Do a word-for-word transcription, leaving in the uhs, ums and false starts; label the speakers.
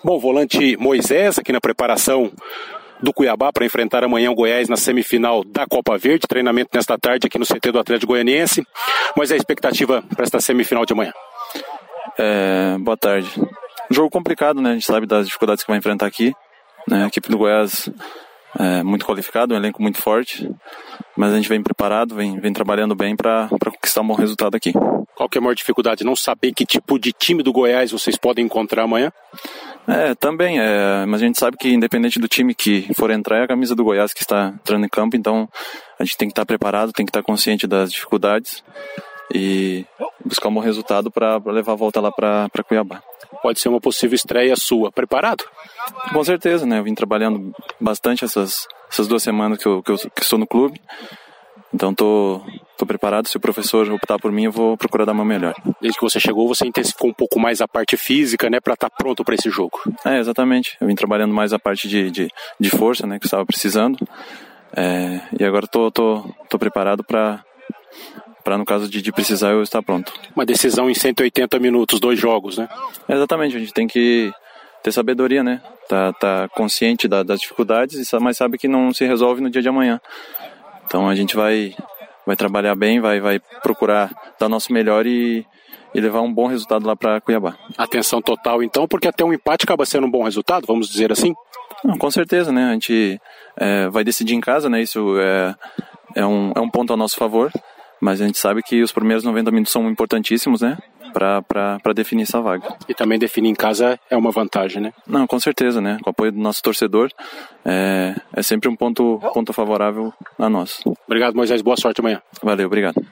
Speaker 1: Bom, volante Moisés aqui na preparação do Cuiabá para enfrentar amanhã o Goiás na semifinal da Copa Verde, treinamento nesta tarde aqui no C T do Atlético Goianiense. Mas a expectativa para esta semifinal de amanhã?
Speaker 2: É, boa tarde. Jogo complicado, né? A gente sabe das dificuldades que vai enfrentar aqui, né? A equipe do Goiás é muito qualificada, um elenco muito forte, mas a gente vem preparado, vem, vem trabalhando bem para conquistar um bom resultado aqui.
Speaker 1: Qual que é a maior dificuldade? Não saber que tipo de time do Goiás vocês podem encontrar amanhã?
Speaker 2: É, também, é, mas a gente sabe que independente do time que for entrar, é a camisa do Goiás que está entrando em campo, então a gente tem que estar preparado, tem que estar consciente das dificuldades e buscar um bom resultado para levar a volta lá para Cuiabá.
Speaker 1: Pode ser uma possível estreia sua. Preparado?
Speaker 2: Com certeza, né? Eu vim trabalhando bastante essas, essas duas semanas que eu, que eu que estou no clube. Então tô, tô preparado. Se o professor optar por mim, eu vou procurar dar o meu melhor.
Speaker 1: Desde que você chegou, você intensificou um pouco mais a parte física, né? Para estar pronto para esse jogo.
Speaker 2: É, exatamente. Eu vim trabalhando mais a parte de, de, de força, né? Que eu estava precisando. É, e agora tô, tô, tô preparado para... para no caso de, de precisar eu estar pronto.
Speaker 1: Uma decisão em cento e oitenta minutos, dois jogos, né?
Speaker 2: É, exatamente, a gente tem que ter sabedoria, né? Tá, tá consciente da, das dificuldades, mas sabe que não se resolve no dia de amanhã. Então a gente vai, vai trabalhar bem, vai, vai procurar dar o nosso melhor e, e levar um bom resultado lá para Cuiabá.
Speaker 1: Atenção total então, porque até um empate acaba sendo um bom resultado, vamos dizer assim?
Speaker 2: Não, com certeza, né? A gente é, vai decidir em casa, né? Isso é, é, um, é um ponto a nosso favor. Mas a gente sabe que os primeiros noventa minutos são importantíssimos, né? Para definir essa vaga.
Speaker 1: E também definir em casa é uma vantagem, né?
Speaker 2: Não, com certeza, né? Com o apoio do nosso torcedor, é, é sempre um ponto, ponto favorável a nós.
Speaker 1: Obrigado, Moisés. Boa sorte amanhã.
Speaker 2: Valeu, obrigado.